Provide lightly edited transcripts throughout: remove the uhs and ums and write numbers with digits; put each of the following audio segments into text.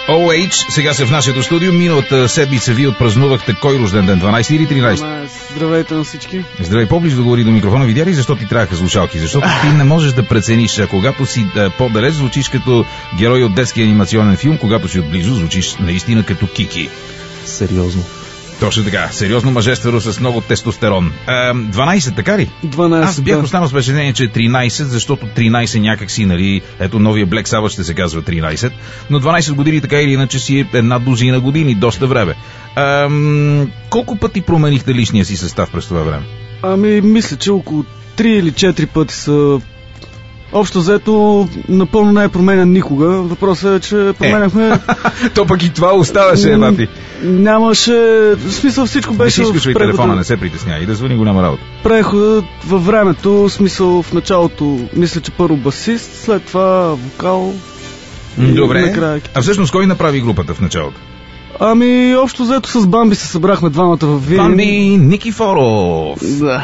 OH, сега се в нашето студио. Миналата седмица вие отпразнувахте кой рожден ден? 12 или 13? Здравейте на всички. Здравей, по-близо да говори до микрофона. Видя ли защо ти трябваха слушалки? Защото ти не можеш да прецениш, а когато си по-далеч звучиш като герой от детски анимационен филм, когато си отблизо звучиш наистина като Кики. Сериозно. Точно така, сериозно мъжествено с много тестостерон. 12, така ли? 12, Аз бях останал с впечатление, че е 13, защото 13 някакси, нали, ето новия Black Sabbath ще се казва 13, но 12 години така или иначе си е една дузина години, доста време. Колко пъти променихте личния си състав през това време? Мисля, че около 3 или 4 пъти са... Общо взето, напълно не е променен никога. Въпросът е, че променяхме... То пък и това оставаше, Бати. Нямаше... В смисъл всичко беше... Не си изключвай телефона, не се притесняй и да звъни голяма работа. Преходът във времето, в смисъл в началото, мисля, че първо басист, след това вокал... Добре, накрая... а всъщност кой направи групата в началото? Общо взето с Бамби се събрахме двамата в Видин. Бамби Никифоров. Да.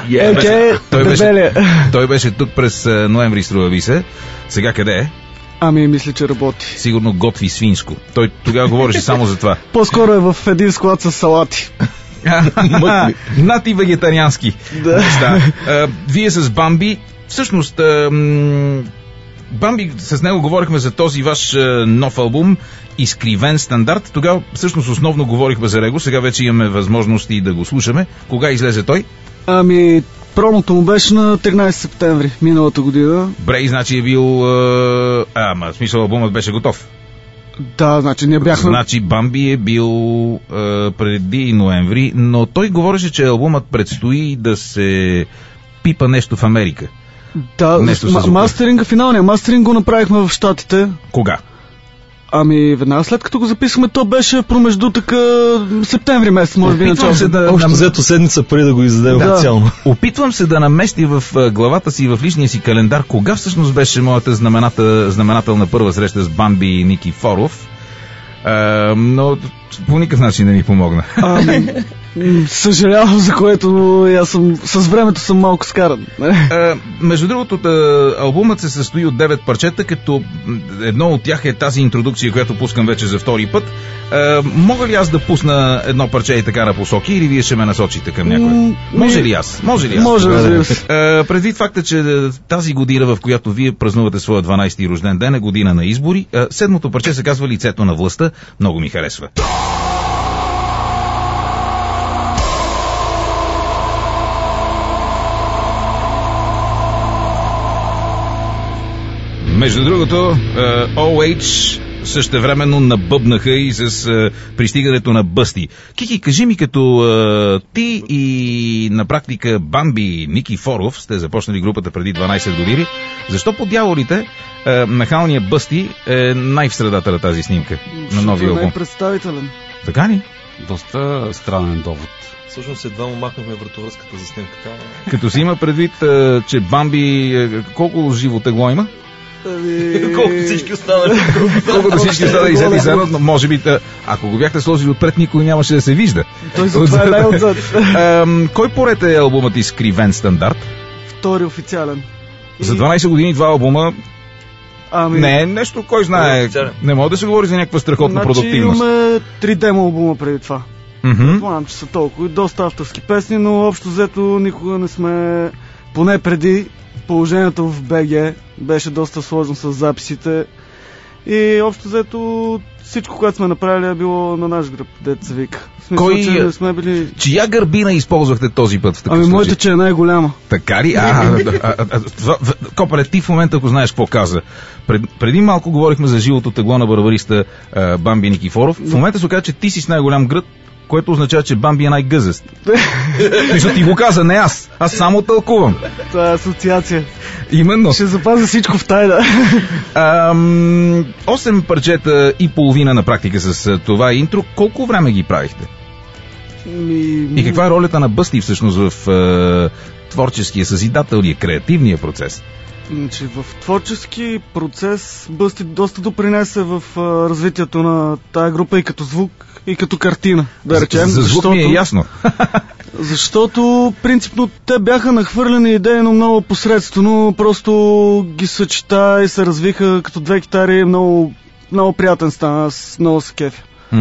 Той беше тук през ноември, струва ви се. Сега къде е? Мисля, че работи. Сигурно готви свинско. Той тогава говореше само за това. По-скоро е в един склад с салати. Над и вегетариански. Да. Вие с Бамби, всъщност... Бамби, с него говорихме за този ваш нов албум Изкривен стандарт. Тогава всъщност основно говорихме за него. Сега вече имаме възможности да го слушаме. Кога излезе той? Промото му беше на 13 септември миналата година. Брей, значи е бил... в смисъл албумът беше готов. Да, значи ние бяхме... Значи Бамби е бил преди ноември, но той говореше, че албумът предстои да се пипа нещо в Америка. Да, финалния мастеринг го направихме в Щатите. Кога? Веднага след като го записахме, то беше промеждутъка септември месец, може би начало. Общо взето седмица преди да го издадем официално. Опитвам се да намести в главата си, в личния си календар, кога всъщност беше моята знаменателна първа среща с Бамби Никифоров, но по никакъв начин не ми помогна. Съжалявам, за което, но аз с времето съм малко скаран. Между другото, албумът се състои от 9 парчета, като едно от тях е тази интродукция, която пускам вече за втори път. Мога ли аз да пусна едно парче и така на посоки, или вие ще ме насочите към някой? Може ли аз? Може, разбира се. Предвид факта, че тази година, в която вие празнувате своя 12-ти рожден ден, е година на избори, седмото парче се казва Лицето на властта. Много ми харесва. Между другото, OH същевременно набъбнаха и с пристигането на Бъсти. Кики, кажи ми, като ти и на практика Бамби Никифоров сте започнали групата преди 12 години, защо по дяволите нахалния Бъсти е най-в средата на тази снимка на новия албум? Най-представителен. Така ли? Доста странен довод. Всъщност едва му махнахме вратовръзката за снимката. Като си има предвид, че Бамби колко живо тегло има? Колкото всички останали. Колкото всички останали и заедно, но може би, ако го бяхте сложили отпред, никой нямаше да се вижда. Той затова е най-отзад. Кой поред е албумът Изкривен стандарт? Втори официален. За 12 години два албума. Не е нещо, кой знае. Не може да се говори за някаква страхотна продуктивност. Имаме 3 демо албума преди това. Предполагам, че са толкова. Доста авторски песни, но общо взето никога не сме, поне преди, положението в БГ беше доста сложно с записите и общо взето всичко, което сме направили, е било на наш гръб, дето се вика. В смисъл, че не сме били... Чия гърбина използвахте този път в такъв случай? Моята, че е най-голяма. Така ли? Копале, ти в момента, ако знаеш какво каза. Преди малко говорихме за живото тегло на барабариста Бамби Никифоров. В момента се оказа, че ти си с най-голям гръд, което означава, че Бамби е най-гъзест. Мисля, ти го каза, не аз. Аз само тълкувам. Това е асоциация. Именно. Ще запазя всичко в тайна. 8 парчета и половина на практика с това интро. Колко време ги правихте? И каква е ролята на Бъсти всъщност в творческия, съзидателния, креативния процес? В творчески процес Бъсти доста допринесе в развитието на тая група и като звук, и като картина, да речем. За звук ми е ясно. Защото принципно те бяха нахвърлени идейно много посредствено, просто ги съчета и се развиха като две китари много много приятен стана, аз много се кефя.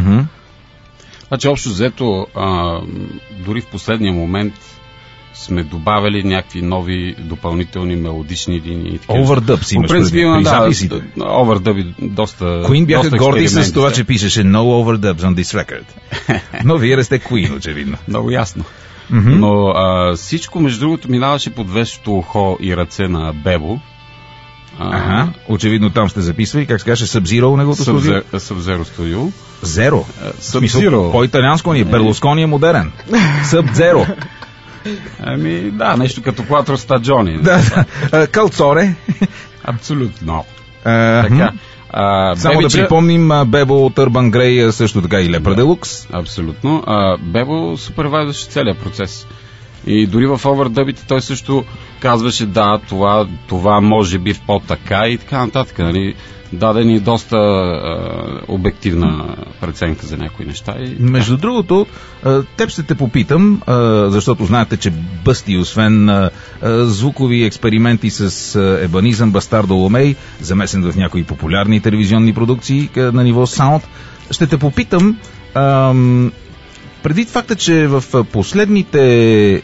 Значи общо взето, дори в последния момент сме добавили някакви нови допълнителни мелодични линии. Overdub си имаш предвид. Да, Overdub доста. Queen бяха горди с това, че пишеше No Overdubs on this record. Но вие сте Queen, очевидно. Много ясно. Но всичко, между другото, минаваше под вещото ухо и ръце на Бебо. Очевидно там сте записвали. Как се каже, Sub-Zero неговото студио? Sub-Zero студио. Зеро? Sub-Zero. По-италианско ни е. Берлускони е модерен. Sub-Zero. Да, нещо като Quattro Stagioni. Да. Калцоре. Абсолютно. Така. Само да припомним, Бебо от Urban Grey също така и Лепра Делукс. Абсолютно. Бебо супервайзваше целият процес. И дори в овърдъбите той също казваше, да, това може би в по-така и така нататък. Нали? Даде ни доста обективна преценка за някои неща. Между другото, теб ще те попитам, защото знаете, че Бъсти, освен звукови експерименти с ебанизъм, Бастардо Ломей, замесен в някои популярни телевизионни продукции на ниво саунд, ще те попитам, предвид факта, че в последните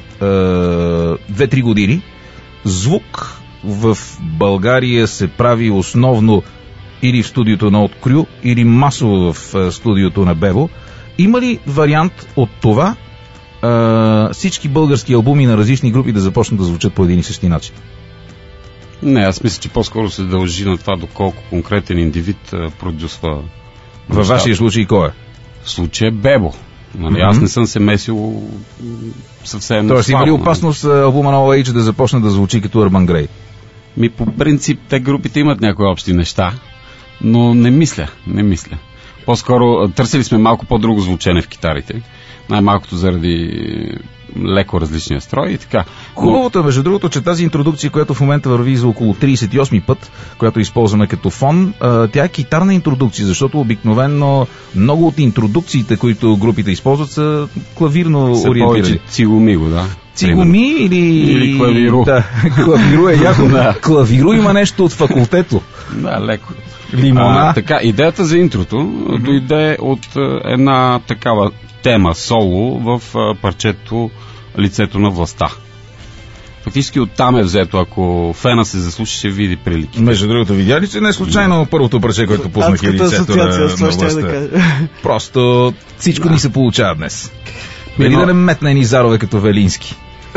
2-3 години звук в България се прави основно или в студиото на Открю, или масово в студиото на Бебо. Има ли вариант от това всички български албуми на различни групи да започнат да звучат по един и същи начин? Не, аз мисля, че по-скоро се дължи на това доколко конкретен индивид продюсва. Във вашия случай кой е? В случая Бебо. Нали, аз не съм се месил съвсем. Тоест има ли опасност албума на OH да започне да звучи като Urban Grey? По принцип те групите имат някои общи неща, но не мисля. По-скоро търсили сме малко по-друго звучене в китарите. Най-малкото заради леко различния строй и така. Хубавото е, между другото, че тази интродукция, която в момента върви за около 38 път, която използваме като фон, тя е китарна интродукция, защото обикновено много от интродукциите, които групите използват, са клавирно ориентирани. Цигомиго, да. Цигоми или клавиру. Да, клавиру е яко. Клавиру има нещо от факултето. Да, леко. Лимона. Така, идеята за интрото дойде от една такава тема соло в парчето Лицето на властта. Фактически оттам е взето, ако фена се заслуша, ще види прилики. Между другото, видя ли, че не е случайно първото парче, което пуснах, и Лицето на властта? Просто всичко ни се получава днес. Или да не метна едни зарове като Велински.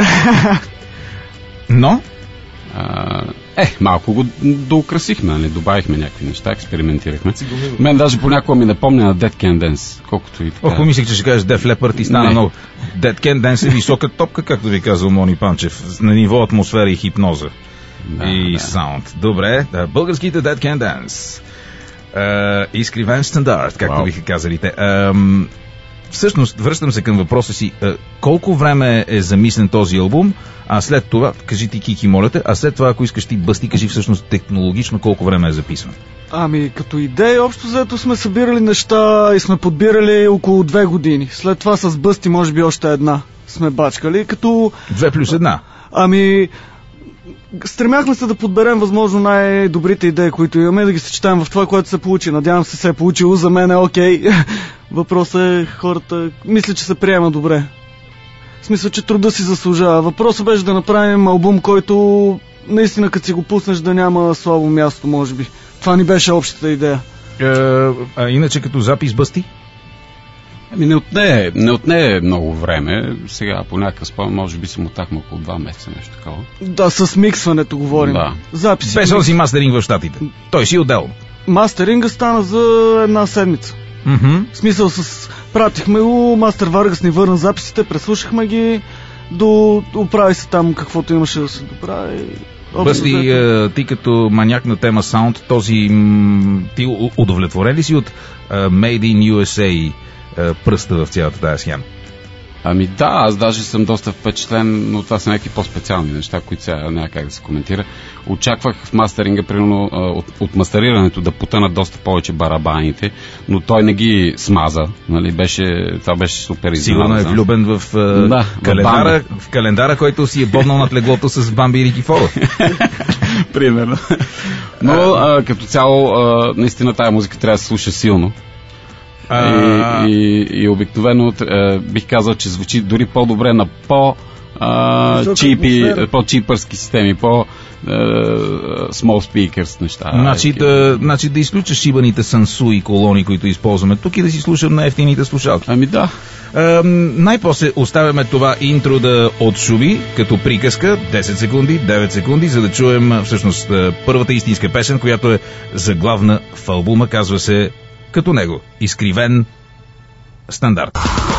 Но? Малко го доукрасихме, нали? Добавихме някакви неща, експериментирахме. Мен даже понякога ми напомня на Dead Can Dance, колкото и така. Помислих, че ще кажеш Def Leppard и стана много. Dead Can Dance е висока топка, както ви казал Мони Панчев, на ниво атмосфера и хипноза. И саунд. Добре, българските Dead Can Dance. Изкривен стандарт, както биха казали те. Всъщност, връщам се към въпроса си. Колко време е замислен този албум, а след това, кажи ти, Кики, моля те, а след това, ако искаш ти, Бъсти, кажи всъщност технологично колко време е записан? Като идея, общо взето сме събирали неща и сме подбирали около 2 години. След това с Бъсти, може би още една сме бачкали, като... 2+1? Стремяхме се да подберем възможно най-добрите идеи, които имаме, да ги съчетаем в това, което се получи. Надявам се е получило, за мен е окей. Въпросът е хората, мисля, че се приема добре. В смисъл, че труда си заслужава. Въпросът беше да направим албум, който наистина като си го пуснеш да няма слабо място, може би. Това ни беше общата идея. Иначе като запис, Бъсти? Не отне много време. Сега по някакъв спомен, може би съм отахме около 2 месеца, нещо такова. Да, с миксването говорим. Да. Записи. Без този мастеринг в щатите. Той си отделно. Мастеринга стана за 1 седмица. В смисъл, пратихме го, Мастер Варгас ни върна записите, преслушахме ги, оправи се там каквото имаше да се доправи. Бъсти, ти като маняк на тема саунд, ти удовлетворен ли си от Made in USA пръста в цялата тази схема? Да, аз даже съм доста впечатлен, но това са някакви по-специални неща, които сега няма как да се коментира. Очаквах в мастеринга, примерно, от мастерирането да потънат доста повече барабаните, но той не ги смаза. Нали? Това беше супер изненада. Сигурно е влюбен в календара, който си е боднал над леглото с Бамби и Рики Форов. Примерно. Но като цяло, наистина тая музика трябва да се слуша силно. И обикновено бих казал, че звучи дори по-добре на по-чипърски системи, small speakers неща. Значи да изключаш шибаните сансу и колони, които използваме тук и да си слушам на ефтините слушалки. Ами да. Най-после оставяме това интро да отшуми като приказка 10 секунди, 9 секунди, за да чуем всъщност първата истинска песен, която е заглавна в албума, казва се като него изкривен стандарт.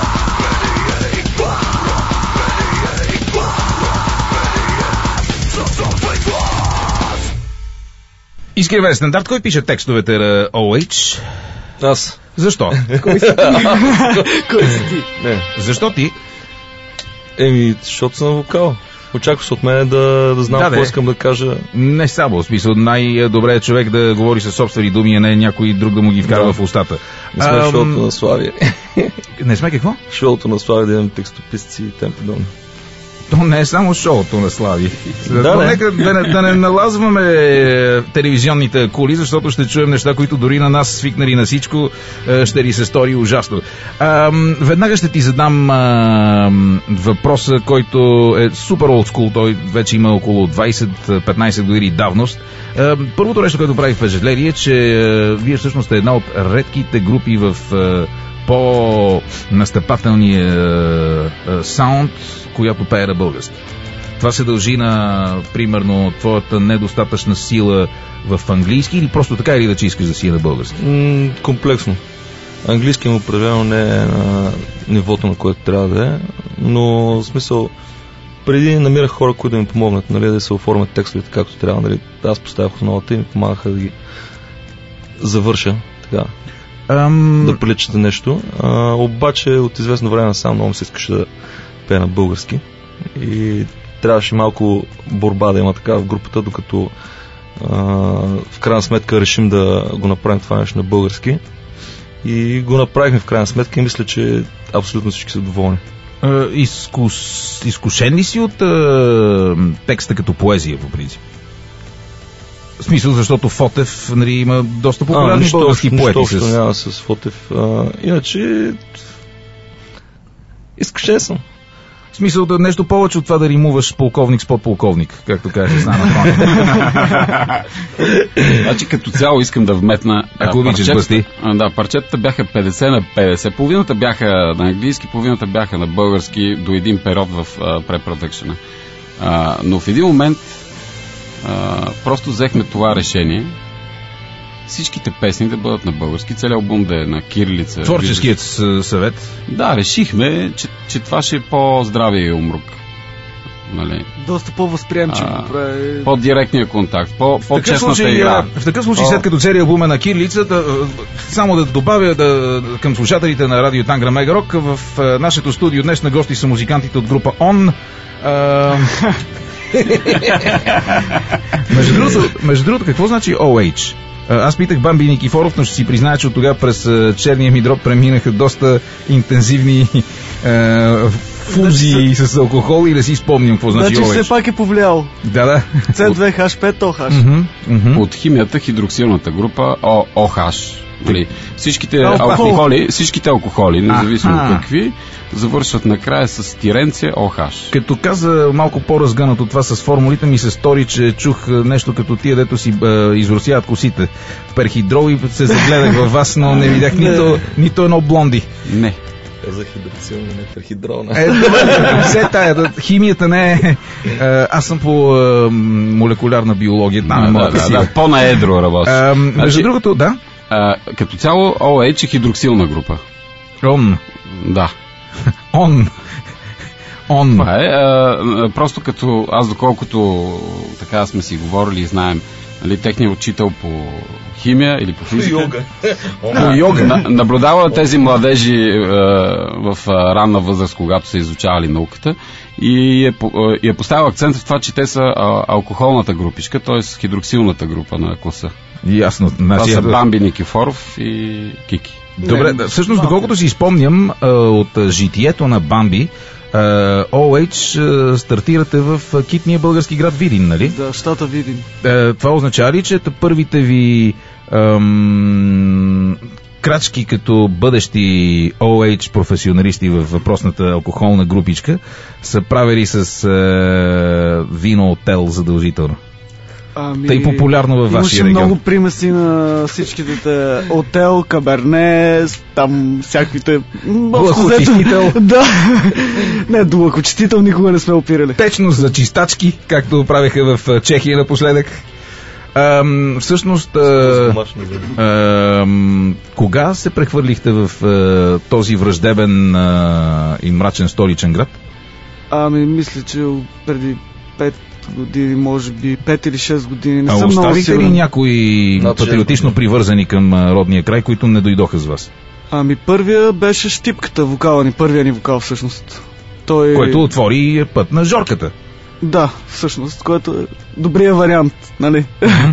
Изкривен стандарт. Кой пише текстовете на OH? Аз. Защо? Кой си ти? Не. Защо ти? Защото съм вокал. Очакваш от мен да знам какво искам да кажа. Не само, в смисъл, най-добре е човек да говори със собствени думи, а не някой друг да му ги вкарва в устата. Не сме шоуто на Славия. Не сме какво? Шоуто на Славия, да имам текстописци и темподон. То не е само шоуто на Слави. Нека да не налазваме телевизионните кули, защото ще чуем неща, които дори на нас, свикнали на всичко, ще ни се стори ужасно. Веднага ще ти задам въпроса, който е супер олдскул. Той вече има около 20-15 години давност. Първото нещо, което прави впечатление, е, че вие всъщност сте една от редките групи в по-настъпателния саунд, която пее на български. Това се дължи на, примерно, твоята недостатъчна сила в английски или просто така, или да че искаш да си на български? Комплексно. Английски му определено не е на нивото, на което трябва да е, но в смисъл преди намирах хора, които да ми помогнат, нали, да се оформят текстовете както трябва. Нали. Аз поставях основата и ми помагаха да ги завърша така. Да приличате нещо. Обаче от известно време насам много ми се искаше да пея на български и трябваше малко борба да има така в групата, докато в крайна сметка решим да го направим това нещо на български и го направихме в крайна сметка и мисля, че абсолютно всички са доволни. Изкушен ли си от текста като поезия по принцип? В смисъл, защото Фотев, нали, има доста популярни български поети. Нищо няма с Фотев. Иначе изкушен съм. В смисъл, да нещо повече от това да римуваш полковник с подполковник, както каже Сана Фронин. Значи като цяло искам да вметна... Ако обичаш, бъсти. Да, парчетата бяха 50 на 50. Половината бяха на английски, половината бяха на български до един период в препродъкшена. Но в един момент просто взехме това решение всичките песни да бъдат на български, целият албум да е на кирилица. Творческият съвет. Да, решихме, че това ще е по-здравия умрук. Нали? Доста по-възприемчиво. По-директния контакт, по-честната игра. В такъв случай, след като целият албум е на кирилица, само да добавя към слушателите на радио Тангра Мегарок, в нашето студио днес на гости са музикантите от група ОН. Между другото, какво значи OH? Аз питах Бамби Никифоров, но ще си призная, че от тогава през черния ми дроб преминаха доста интензивни фузии с алкохол и да си спомням какво значи OH. Значи все пак е повлиял. Да. C2H5OH. От химията хидроксилната група OH. Всичките алкохоли, независимо какви, завършват накрая с тиренция OH. Като каза малко по-разгънато това с формулите, ми се стори, че чух нещо като тия, дето си изросяват косите. Перхидрол и се загледах във вас, но не видях нито едно блонди. Не. За хидроксилна, не перхидролна. Все тая, химията не е... Аз съм по молекулярна биология. По-наедро работа. Между другото, да. Като цяло OH е хидроксилна група. Да. Това е. Просто като аз, доколкото така сме си говорили и знаем, нали, техният учител по химия или по физика. Наблюдава тези младежи в ранна възраст, когато са изучавали науката и е поставил акцент в това, че те са алкохолната групичка, т.е. хидроксилната група на класа. Ясно. Това са Бамби Никифоров и Кики. Добре, всъщност, доколкото си спомням от житието на Бамби, OH стартирате в китния български град Видин, нали? Да, щата Видин. Това означава ли, че първите ви крачки като бъдещи OH професионалисти в въпросната алкохолна групичка са правили с вино от тел задължително? Тъй популярно във вашия регион. Имаше много примеси на всичките отел, каберне, там всякаквите... Длъхочистител. Да. Не, длъхочистител никога не сме опирали. Течност за чистачки, както правеха в Чехия напоследък. Всъщност, кога се прехвърлихте в този враждебен и мрачен столичен град? Мисля, че преди 5 години, може би 5 или 6 години. Не съм оставихте ли някои патриотично привързани към родния край, които не дойдоха с вас? Първия беше Щипката, вокала ни, първия ни вокал всъщност. Който отвори път на Жорката. Да, всъщност, което е добрия вариант, нали?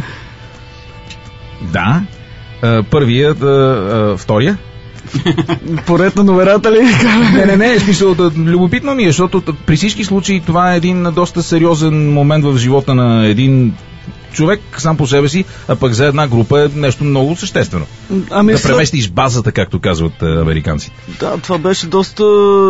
Да. Първият, втория? Поред на номерата ли? Не, смисъл, любопитно ми е, защото при всички случаи това е един доста сериозен момент в живота на един човек сам по себе си, а пък за една група е нещо много съществено. Да преместиш базата, както казват американците. Да, това беше доста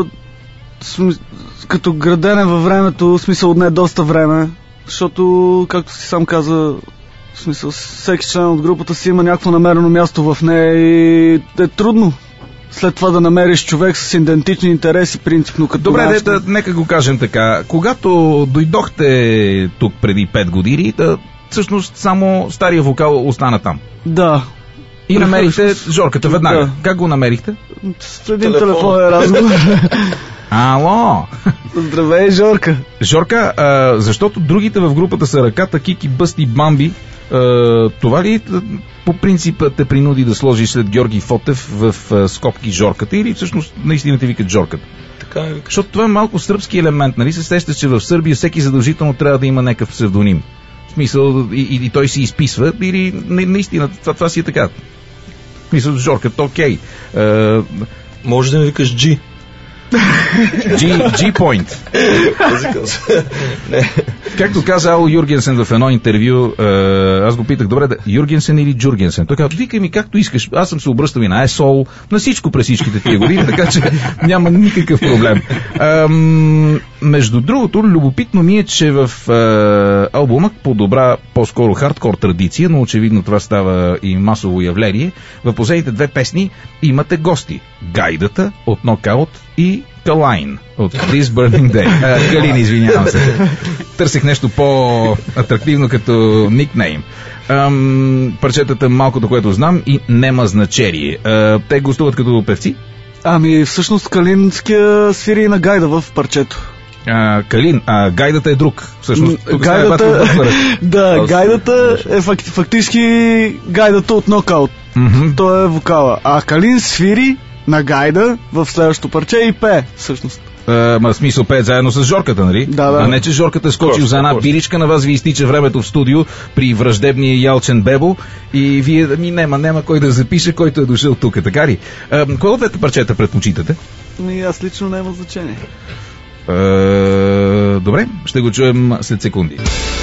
като градене във времето, в смисъл отне доста време, защото, както си сам каза, в смисъл всеки член от групата си има някакво намерено място в нея и е трудно след това да намериш човек с идентични интереси, принципно като... Добре, нека го кажем така. Когато дойдохте тук преди 5 години, всъщност само стария вокал остана там. Да. И намерихте Жорката веднага. Да. Как го намерихте? С един телефонен разговор. Ало! Здравей, Жорка! Жорка, защото другите в групата са Ръката, Кики, Бъсти, Бамби. Това ли по принцип те принуди да сложиш след Георги Фотев в скобки Жорката или всъщност наистина те викат Жорката? Така е. Защото това е малко сръбски елемент, нали? Се сеща, че в Сърбия всеки задължително трябва да има някакъв псевдоним. В смисъл, и той си изписва, или наистина това си е така. В смисъл, Жорката, окей. Може да ми викаш G. G-point. Както каза Ал Юргенсен в едно интервю, аз го питах, добре, Юргенсен или Джургенсен? Той каза, викай ми както искаш, аз съм се обръщал и на Есол, на всичко през всичките тия години, така че няма никакъв проблем. Между другото, любопитно ми е, че в албума по добра, по-скоро хардкор традиция, но очевидно това става и масово явление, в последните 2 песни имате гости. Гайдата от Нокаут и Калайн от This Burning Day. Калин, извинявам се. Търсех нещо по-атрактивно като никнейм. Парчетата малкото, което знам и нема значение. Те гостуват като певци? Всъщност Калинския свири на Гайда в парчето. Калин, Гайдата е друг. Всъщност, Гайдата е фактически Гайдата от Нокаут. Той е вокала. А Калин свири на Гайда в следващото парче и пее, всъщност. В смисъл пее заедно с Жорката, нали? Да. А не, че Жорката е скочил за една биричка, на вас ви изтича времето в студио при враждебния Ялчен Бебо и вие няма кой да запише, който е дошъл тук, така ли? Кой от двете парчета предпочитате? Аз лично няма значение. Добре, ще го чуем след секунди.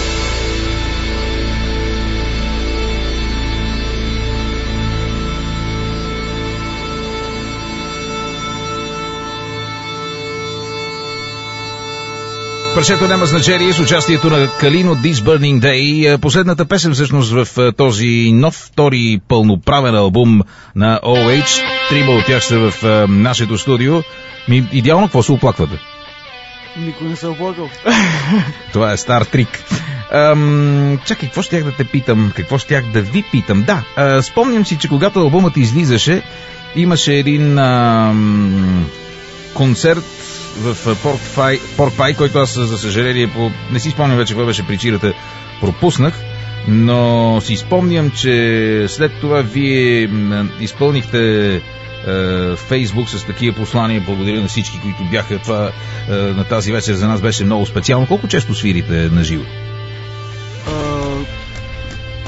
Парчето няма значение с участието на Калин от This Burning Day. Последната песен всъщност в този нов втори пълноправен албум на OH. 3 от тях са в нашето студио. Идеално, какво се оплаквате? Никой не се оплакал. Това е стар трик. Чакай, какво щях да те питам? Какво щях да ви питам? Да, спомням си, че когато албумът излизаше, имаше един концерт в Порк Пай, който аз, за съжаление, не си спомням вече какво беше причината, пропуснах, но си спомням, че след това вие изпълнихте Фейсбук с такива послания. Благодаря на всички, които бяха. Това на тази вечер за нас беше много специално. Колко често свирите на живо?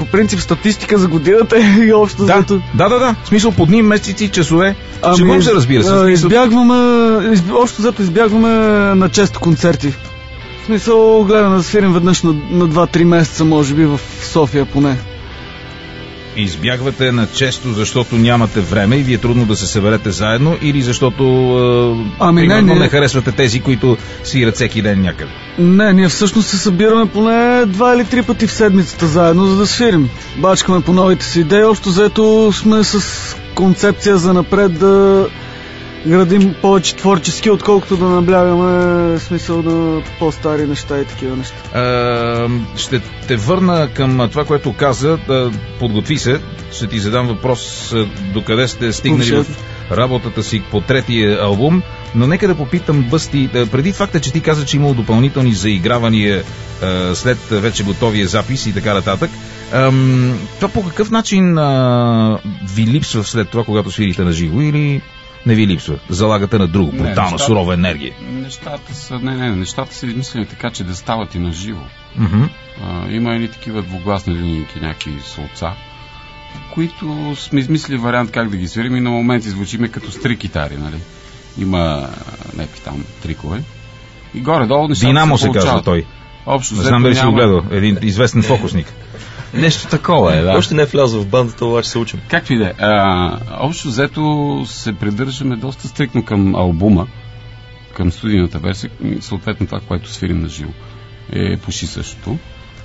по принцип статистика за годината и общо Да, зато... да. В смисъл по дни, месеци, часове. Шегувам се, разбира се. Общо зато избягваме на често концерти. В смисъл, гледаме да свирим веднъж на 2-3 месеца, може би в София поне. Избягвате на често, защото нямате време и ви е трудно да се съберете заедно, или защото примерно не харесвате тези, които свират всеки ден някъде? Не, ние всъщност се събираме поне 2 или 3 пъти в седмицата заедно, за да свирим. Бачкаме по новите си идеи, общо взето сме с концепция за напред да градим повече творчески, отколкото да наблягаме смисъл на по-стари неща и такива неща. Ще те върна към това, което каза. Подготви се. Ще ти задам въпрос докъде сте стигнали в работата си по третия албум. Но нека да попитам Бъсти, преди факта, че ти каза, че имало допълнителни заигравания след вече готовия запис и така нататък. Това по какъв начин ви липсва след това, когато свирите на живо, или не ви липсва? Залагате на друго, брутална, сурова енергия. Нещата са измислени така, че да стават и на живо. Има едни такива двугласни линейки, някакви солца, които сме измислили вариант как да ги свирим и на моменти звучиме като с 3 китари, нали? Има някакви там трикове. И горе-долу нещата Динамо се получават. Казва той. Общо, не знам дали си го гледал. Един известен фокусник. Нещо такова е, да. Още не е влязъл в бандата, обаче се учим. Както и да е. Общо взето се придържаме доста стрикно към албума, към студийната версия, съответно това, което свирим на живо. Е почти същото.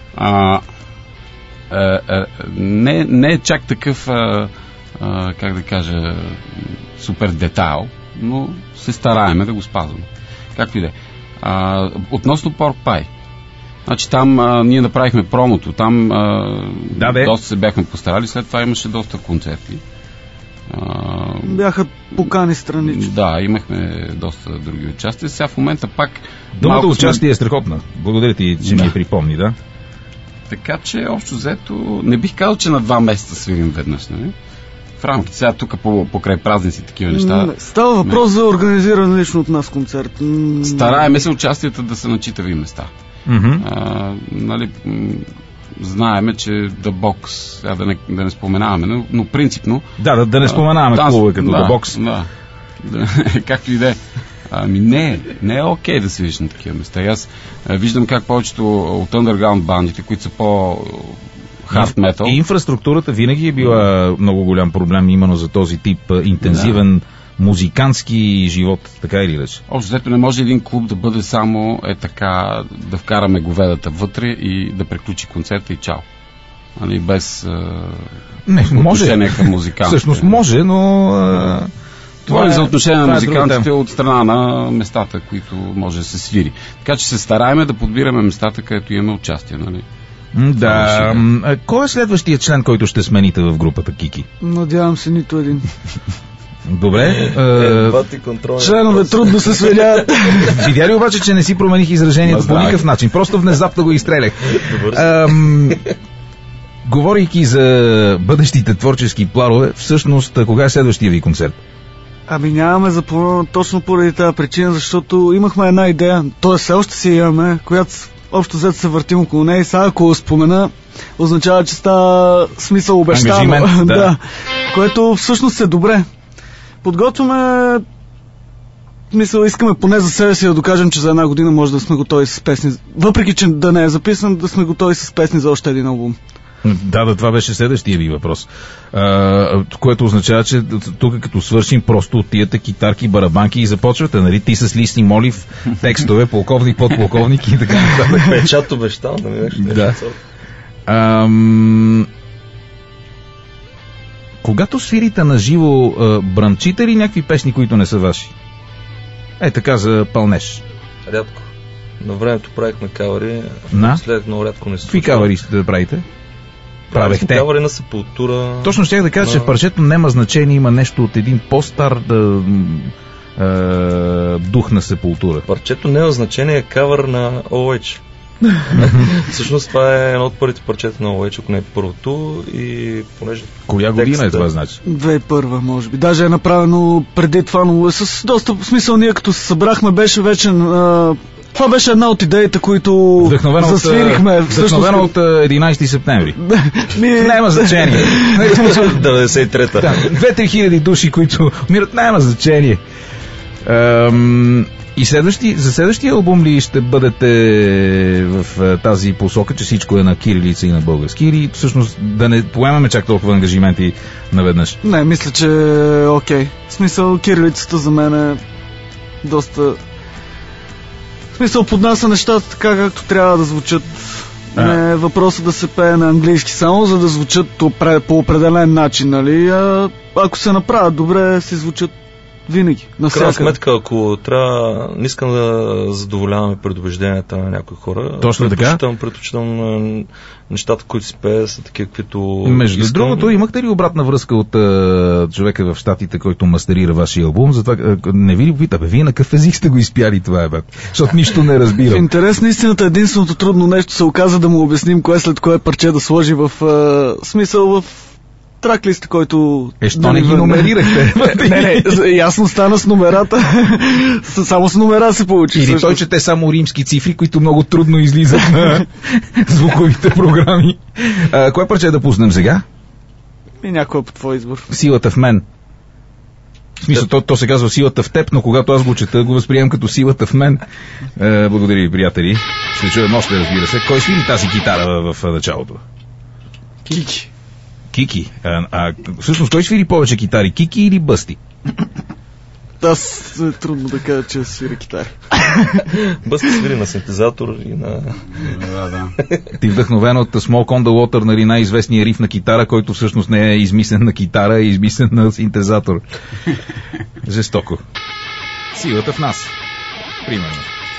Не е чак такъв, как да кажа, супер детайл, но се стараеме да го спазваме. Както и да е. Относно Pork Pie. Значи там ние направихме промото, там доста се бяхме постарали, след това имаше доста концерти. Бяха покани странични. Да, имахме доста други участия. Сега в момента пак... Думата участие е страхотна. Благодаря ти, че ми я припомни, да? Така че, общо взето, не бих казал, че на 2 месеца свирим веднъж, нали? В рамките сега тук покрай празници такива неща. Става въпрос за организиран лично от нас концерт. Стараеме се участията да са на читави места. Нали, знаеме, че The Box, да не споменаваме, но принципно... Да не споменаваме клубове като The Box. Да. Както и да е. Не е окей да свириш на такива места. Аз виждам как повечето от underground бандите, които са по-хард метал... И инфраструктурата винаги е била много голям проблем именно за този тип интензивен музикантски живот, така или иначе? Общо взето не може един клуб да бъде само така, да вкараме говедата вътре и да приключи концерта и чао. Нали, без отношение към музикантите. Всъщност може, но... Това е за отношение на музикантите от страна на местата, които може да се свири. Така че се стараеме да подбираме местата, където имаме участие. Нали? Да. Кой е следващия член, който ще смените в групата Кики? Надявам се нито един. Добре. Членове трудно се сменят. Видя ли обаче, че не си промених изражението по никакъв начин? Просто внезапно го изстрелях. Говорейки за бъдещите творчески планове, всъщност, кога е следващия ви концерт? Нямаме запланувано точно поради тази причина, защото имахме една идея, т.е. все още си имаме, която общо взето се въртим около нея и сега ако спомена, означава, че става смисъл обещано. Да. Което всъщност е добре. Подготвяме, искаме поне за себе си да докажем, че за една година може да сме готови с песни. Въпреки, че да не е записан, да сме готови с песни за още един албум. Да, това беше следващия ви въпрос. Което означава, че тук като свършим, просто отивате китарки, барабанки и започвате, нали? Ти с Лисни Молив, текстове, полковник, подполковник и така нататък. Печат обещал, да ми беше. Да. Когато свирите на живо, бръмчите ли някакви песни, които не са ваши? Така за пълнеж. Рядко. На времето правихме кавари, след много рядко не се. Какви кавари сте да правите? Правихте кавари на Сепултура. Точно щях да кажа, че парчето няма значение, има нещо от един по-стар дух на Сепултура. Парчето няма значение, е кавър на OH. Всъщност това е едно от първите парчета на OH, ако не е първото, и понеже... Коя година е това, значи? 2001, може би. Даже е направено преди това, но с доста смисъл. Ние като се събрахме, беше вече Това беше една от идеите, които засвирихме. Вдъхновено от 11 септември. Няма значение. 93-та. 2-3 хиляди души, които умират, няма значение. И за следващия албум ли ще бъдете в тази посока, че всичко е на кирилица и на български? Или всъщност да не поемаме чак толкова ангажименти наведнъж? Не, мисля, че е окей. В смисъл, кирилицата за мен е доста... В смисъл, поднася нещата така, както трябва да звучат. Не е въпросът да се пее на английски само, за да звучат по определен начин, нали? Ако се направят добре, се звучат винаги. В крайна сметка, ако трябва, не искам да задоволяваме предубежденията на някои хора. Точно така. Предпочитам нещата, които си пее, са такива, които... Между другото, имахте ли обратна връзка от човека в Щатите, който мастерира вашия албум? Затова не ви ли попита, вие на какъв език сте го изпяли това, защото нищо не разбирам. В интерес на истината, единственото трудно нещо се оказа да му обясним кое след кое парче да сложи в смисъл в траклист, който... Що не ги номерирахте? Не, ясно стана с номерата. Само с номера се получи. Или той чете само римски цифри, които много трудно излизат на звуковите програми. Кое парче да пуснем сега? И някой по твой избор. Силата в мен. В смисъл, то се казва силата в теб, но когато аз го чета, го възприемам като силата в мен. Благодаря ви, приятели. Ще чуем още, разбира се. Кой свири тази китара в началото? Кики. Кики. Всъщност, кой свири повече китари? Кики или Бъсти? Аз е трудно да кажа, че свири китари. Бъсти свири на синтезатор и на... Ти вдъхновен от Smoke on the Water, нали, най-известния риф на китара, който всъщност не е измислен на китара, е измислен на синтезатор. Жестоко. Силата в нас. Примерно.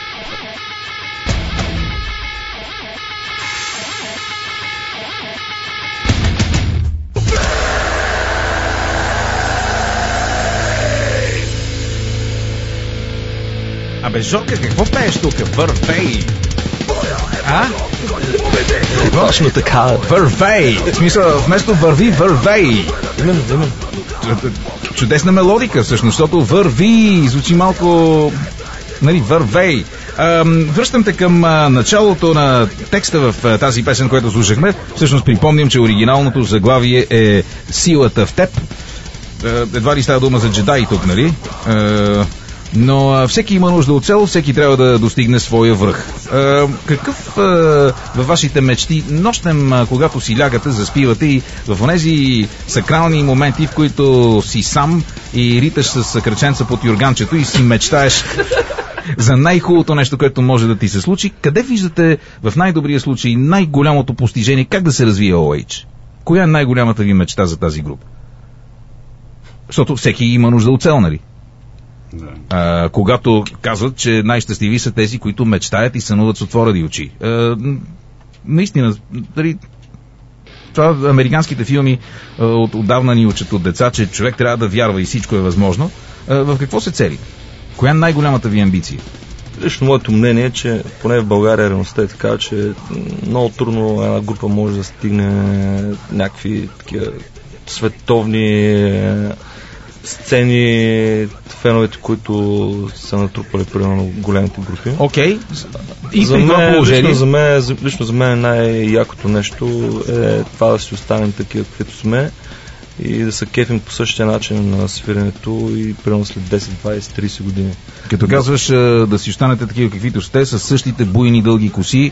Абе, Жорка, какво пееш тук? Вървей! Точно така. Вървей! В смисъл, вместо върви, вървей! Именно. Чудесна мелодика, всъщност, защото върви, звучи малко... Нали, вървей! Връщам те към началото на текста в тази песен, която слушахме. Всъщност припомням, че оригиналното заглавие е Силата в теб. Едва ли става дума за джедаи тук, нали? Но всеки има нужда от цел, всеки трябва да достигне своя връх. Какъв във вашите мечти нощем, когато си лягате, заспивате и в онези сакрални моменти, в които си сам и риташ с кръченца под юрганчето и си мечтаеш за най-хубавото нещо, което може да ти се случи, къде виждате в най-добрия случай най-голямото постижение, как да се развие OH? Коя е най-голямата ви мечта за тази група? Защото всеки има нужда от цел, нали? Да. Когато казват, че най-щастливи са тези, които мечтаят и сънуват с отворени очи. Наистина, дали, това американските филми отдавна ни учат от деца, че човек трябва да вярва и всичко е възможно. В какво се цели? Коя е най-голямата ви амбиция? Лично моето мнение е, че поне в България реалността е така, че много трудно една група може да стигне някакви такива световни сцени, феновете, които са натрупали примерно големите групи. Окей. И при това положение? Лично за мен най-якото нещо е това да си останем такива, каквито сме и да се кефим по същия начин на свирането и примерно след 10, 20, 30 години. Като казваш да си останете такива, каквито сте, с същите буйни дълги коси,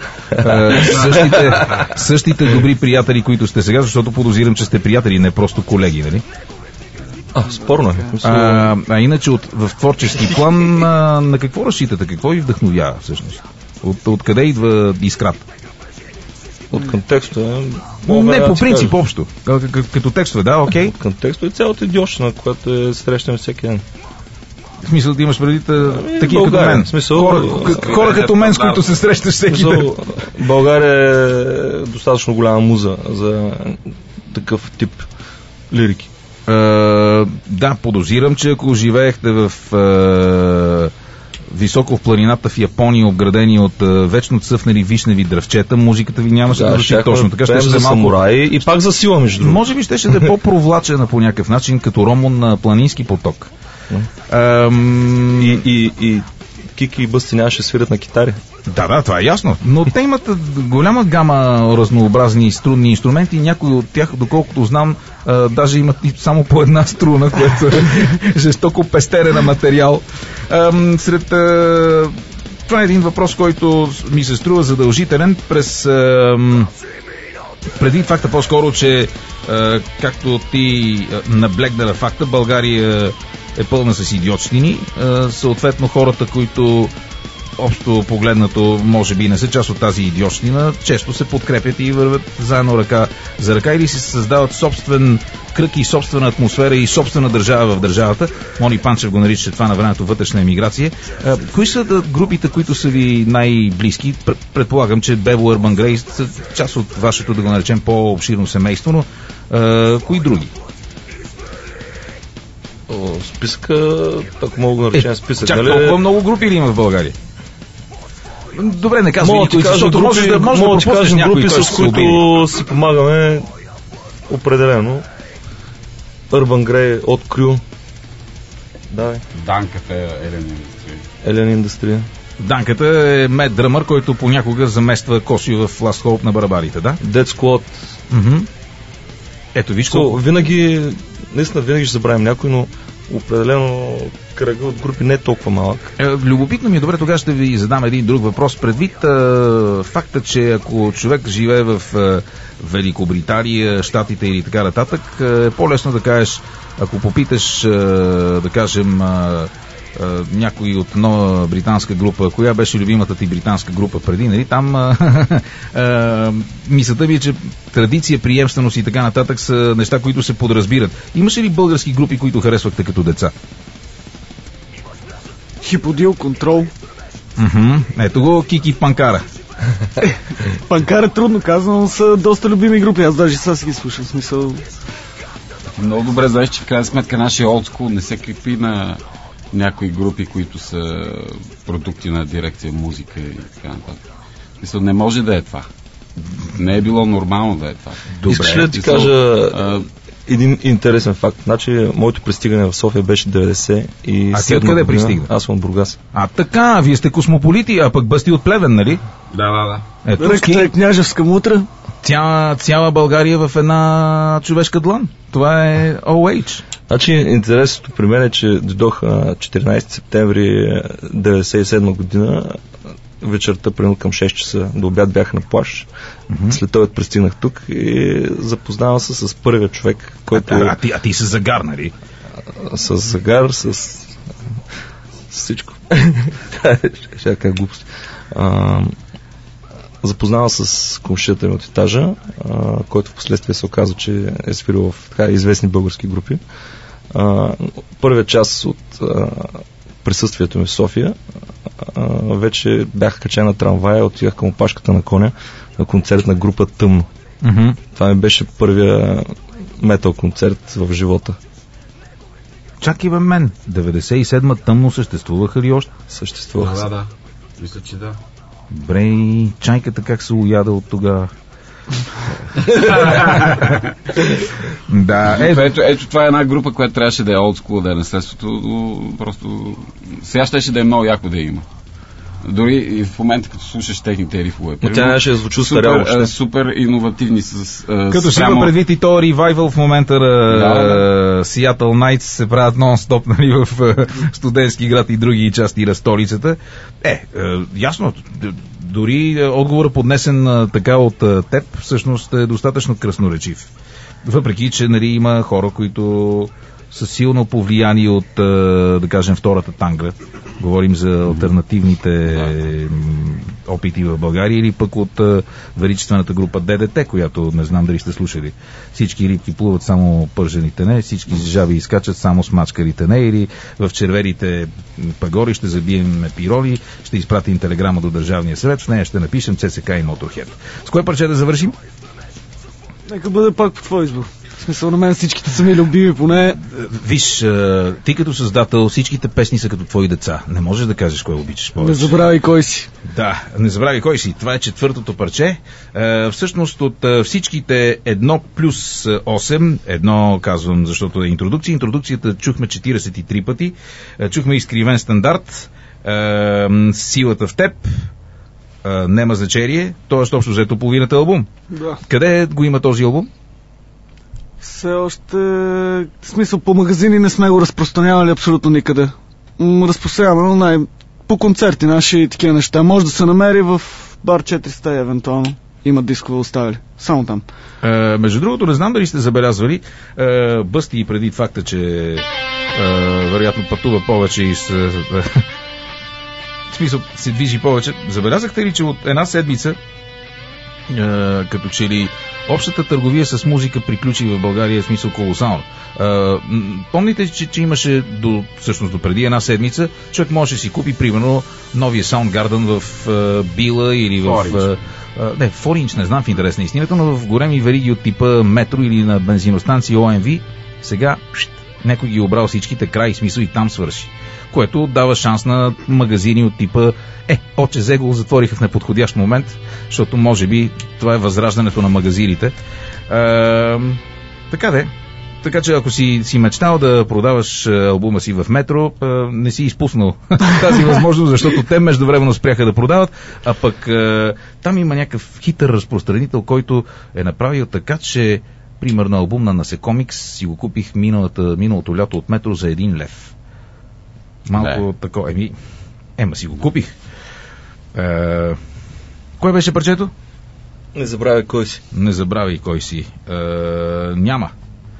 същите добри приятели, които сте сега, защото подозирам, че сте приятели, не просто колеги, нали? Спорно е. Иначе в творчески план на какво разчитате? Какво ви вдъхновява всъщност? От къде идва искрата? От контекста. Не, по принцип общо. Като текстове, да, окей. От контекста и цялата идиощина, която срещаме всеки ден. В смисъл да имаш преди такива като мен. Хора като мен, с които се срещаш всеки ден. България е достатъчно голяма муза за такъв тип лирики. Да, подозирам, че ако живеехте в високо в планината в Япония, обградени от вечно цъфнали вишневи дръвчета, музиката ви нямаше да звучи точно така. Ще за самураи и пак за сила, между другото. Може би ще да е по-провлачена по някакъв начин, като Ромон на планински поток. И Кики и Бъсти нямаше свират на китари. Да, това е ясно. Но те имат голяма гама разнообразни струнни инструменти. Някои от тях, доколкото знам, даже имат и само по една струна, което е жестоко пестерен материал. Това е един въпрос, който ми се струва задължителен преди факта по-скоро, че както ти наблегна на факта, България е пълна с идиотщини. Съответно хората, които общо погледнато може би не са част от тази идиотщина, често се подкрепят и вървят заедно ръка за ръка или си създават собствен кръг и собствена атмосфера и собствена държава в държавата. Мони Панчев го нарича това на времето вътрешна емиграция. Кои са групите, които са ви най-близки? Предполагам, че Bevo Urban Grey са част от вашето, да го наречем, по-обширно семейство, но кои други? Списъка, ако мога да наречем списък, нали? Толкова много групи ли има в България? Добре, не казвай никой, защото може да пропуснеш някои, групи, с които си помагаме определено. Urban Grey от Крю. Давай. Данката е Елен Индустрия. Данката е мед дръмър, който понякога замества Косио в Last Hope на барабарите, да? Dead Squad. Ето виж винаги ще забравим някой, но определено кръга от групи не е толкова малък. Любопитно ми е, добре, тогава ще ви задам един друг въпрос. Предвид факта, че ако човек живее в Великобритания, Щатите или така нататък, е по-лесно да кажеш, ако попиташ, да кажем, някой от нова британска група, коя беше любимата ти британска група преди, нали? Там мисълта ми е, че традиция, приемственост и така нататък са неща, които се подразбират. Имаше ли български групи, които харесвахте като деца? Хиподил, Контрол. Ето го, Кики Панкара. Панкара трудно казано, но са доста любими групи. Аз даже сега си ги слушам, смисъл. Много добре знаеш, че в крайна сметка нашия олдскул не се крепи на някои групи, които са продукти на дирекция музика и така нататък. Мисля, не може да е това. Не е било нормално да е това. Добре. Искаш ли да ти кажа един интересен факт? Значи, моето пристигане в София беше 90 и... А ти откъде пристигна? Аз съм от Бургас. Така, вие сте космополити, а пък Бъсти от Плевен, нали? Да. Ето, ръката е княжевска мутра. Цяла България в една човешка длан. Това е OH. Значи, интересното при мен е, че дойдох 14 септември 1997 година, вечерта, примерно към 6 часа, до обяд бях на плаж. След това пристигнах тук и запознавам се с първия човек, който... А ти се загар, нали? С загар, с всичко. Ще кажа глупости. Запознавам с комшията ми от етажа, който в последствие се оказа, че е свирил в така известни български групи. Първия час от присъствието ми в София вече бях качен на трамвая, отивах към опашката на коня на концерт на група Тъмно. Това ми беше първия метал концерт в живота. Чакай бе мен, 97-ма Тъмно съществуваха ли още? Съществуваха. Да. Мисля, че да. Добре, и чайката как се уяда от тогава? Да, ето това е една група, която трябваше да е олдскул, да е наследството, просто сега щеше да е много яко да има. Дори и в момента, като слушаш техните рифове. Но тя нямаше да звучи старяло. Супер иновативни като си има предвид и то ревайвал в момента Seattle Nights се правят нон-стоп, нали, в студентски град и други части на столицата. Ясно, дори отговорът поднесен така от теб всъщност е достатъчно красноречив. Въпреки, че нали, има хора, които са силно повлияни от, да кажем, втората танга. Говорим за алтернативните опити в България или пък от величествената група ДДТ, която не знам дали сте слушали. Всички рибки плуват само пържените не, всички жаби изкачат само с мачкарите не, или в червените пагори ще забием пирони, ще изпратим телеграма до Държавния съвет, в нея ще напишем ЦСК и Моторхед. С кое парче да завършим? Нека бъде пак по твой избор. В смисъл, на мен всичките са ми любими, поне... Виж, ти като създател, всичките песни са като твои деца. Не можеш да кажеш кой обичаш повече. Не забравяй кой си. Да, не забравяй кой си. Това е четвъртото парче. Всъщност от всичките 1 плюс 8, едно казвам, защото е интродукция. Интродукцията чухме 43 пъти. Чухме изкривен стандарт. Силата в теб, Нема значение, т.е. общо взето половината албум. Да. Къде го има този албум? Все още, в смисъл, по магазини не сме го разпространявали абсолютно никъде. Разпространяваме по концерти наши и такива неща. Може да се намери в бар 400 евентуално. Има дискове оставили. Само там. Между другото, не знам дали сте забелязвали, Бъсти и преди факта, че вероятно пътува повече и в смисъл се движи повече. Забелязахте ли, че от една седмица като че ли общата търговия с музика приключи в България, в смисъл колосално. Помните, че имаше всъщност до преди една седмица, човек може да си купи примерно новия Soundgarden в Била или в... в Orange, не знам в интерес на истината, но в големи вериги от типа Метро или на бензиностанции ОМВ, сега някой ги обрал всичките край, смисъл и там свърши. Което дава шанс на магазини от типа ОЧЗ го затвориха в неподходящ момент, защото може би това е възраждането на магазините. Така че ако си мечтал да продаваш албума си в Метро, не си изпуснал тази възможност, защото те междувременно спряха да продават, а пък там има някакъв хитър разпространител, който е направил така, че примерно албум на Насекомикс си го купих миналото лято от Метро за 1 лев. Малко такова. Си го купих. Кое беше парчето? Не забравяй кой си. Не забравяй кой си. Няма.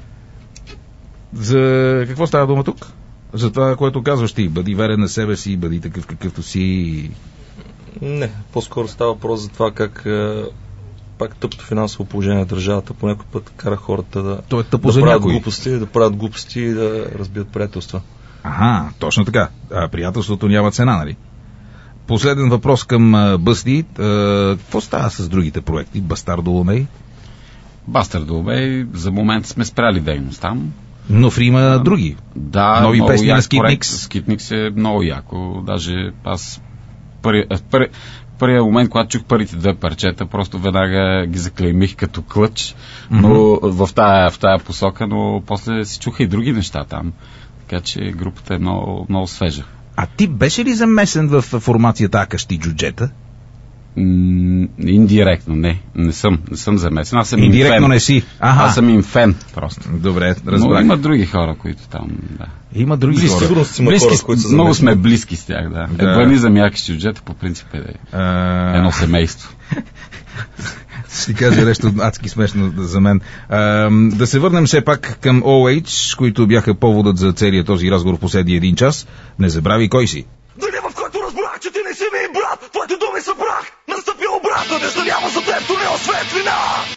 За какво става дума тук? За това, което казваш ти. Бъди верен на себе си, бъди такъв какъвто си. Не, по-скоро става въпрос за това как пак тъпто финансово положение на държавата по някой път кара хората да правят глупости и да разбият приятелства. Точно така. Приятелството няма цена, нали? Последен въпрос към Бъсти. Какво става с другите проекти? Бастардо Ломей? Бастардо Ломей, за момент сме спряли дейност там. Но има други. Да, нови песни на Скитникс. Скитникс е много яко. Даже аз първият момент, когато чух първите 2 парчета, просто веднага ги заклеймих като клъч, но в тая посока, но после си чуха и други неща там. Така че групата е много, много свежа. А ти беше ли замесен в формацията Акащи Джуджета? Индиректно, не съм замесен. Аз съм индиректно не си. Аз съм им фен, просто. Добре, разбрах. Но има други хора, които там, да. Има други хора. Сигурно си има хора, които са много сме близки с тях, да. Ебанизъм и Акащи Джуджета по принцип е едно семейство. Ще кажа нещо адски смешно за мен. Да се върнем все пак към OH, които бяха поводът за целия този разговор в последния 1 час. Не забрави кой си. Деня, в който разбрах, че ти не си ми брат, твоите думи са прах, настъпи обратно, не няма за теб, то не осветлина.